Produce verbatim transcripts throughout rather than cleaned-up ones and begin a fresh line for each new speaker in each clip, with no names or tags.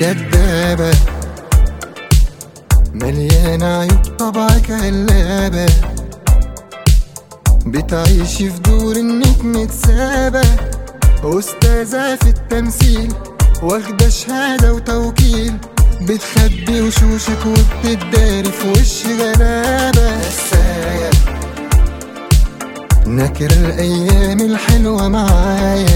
كدابة مليانة عيوب طبعك علابة، بتعيشي في دور انك متسابة، أستاذة في التمثيل واخدة شهادة وتوكيل، بتخبي وشوشك وبتداري في وش غلابة. نساية نكر الأيام الحلوة معايا،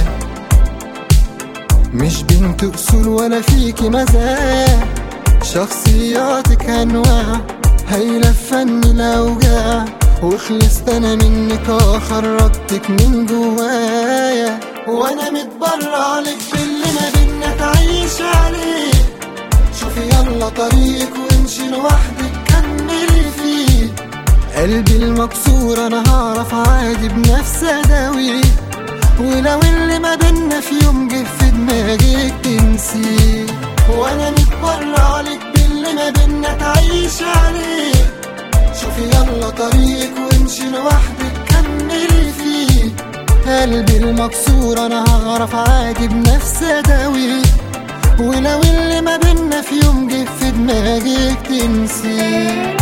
مش بنت أصول ولا فيكي مزايا، شخصياتك أنواع هايلة في فن الأوجاع، وخلصت أنا منك وخرجتك من جوايا، وأنا متبرع لك باللي ما بينا تعيش عليه. شوفي يلا طريقك وامشي لوحدك كملي فيه، قلبي المكسور أنا هعرف عادي بنفسي أداويه، ولو اللي ما بينا في يوم جه في دماغك تنسيه، وانا متبرع لك باللي ما بينا تعيش عليه. شوفي يلا طريقك وامشي لوحدك كملي فيه، قلبي المكسور انا هعرف عادي بنفسي اداويه، ولو اللي ما بينا في يوم جه في دماغك تنسيه.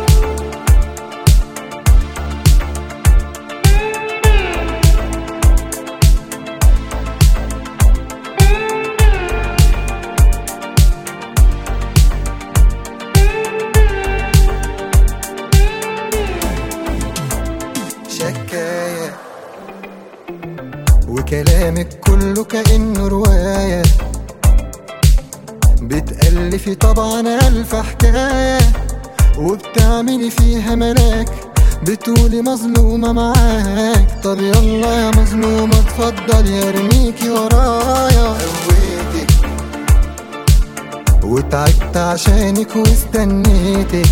شكاية وكلامك كله كأنه رواية، بتألفي طبعا ألف حكاية، وبتعملي فيها ملاك، بتقولي مظلومة معاك. طب يلا يا مظلومة اتفضل يا ارميكي ورايا، قويتك وتعبت عشانك واستنيتك،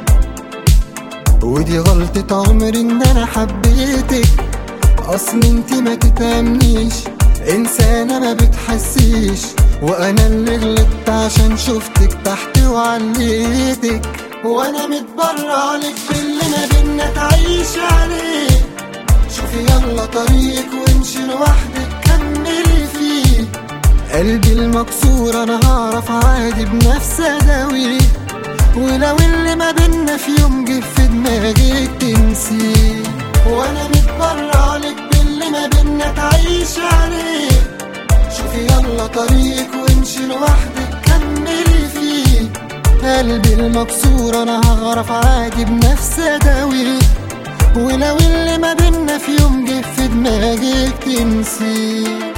ودي غلطة عمري ان انا حبيتك، اصل انتي ما تتأمنيش، انسانة ما بتحسيش، وانا اللي غلطت عشان شفتك تحت وعليتك، وانا متبرع لك باللي ما بينا تعيش عليه. شوفي يلا طريقك وامشي لوحدك كملي فيه، قلبي المكسور انا هعرف عادي بنفسي اداويه، ولو اللي ما بينا في يوم جه في دماغك تنسيه، وانا متبرع لك باللي ما بينا تعيش عليه. شوفي يلا طريقك وامشي لوحدك كملي فيه، قلبي المكسور انا هعرف عادي بنفسي اداويه، ولو اللي ما بينا في يوم جه في دماغك تنسيه.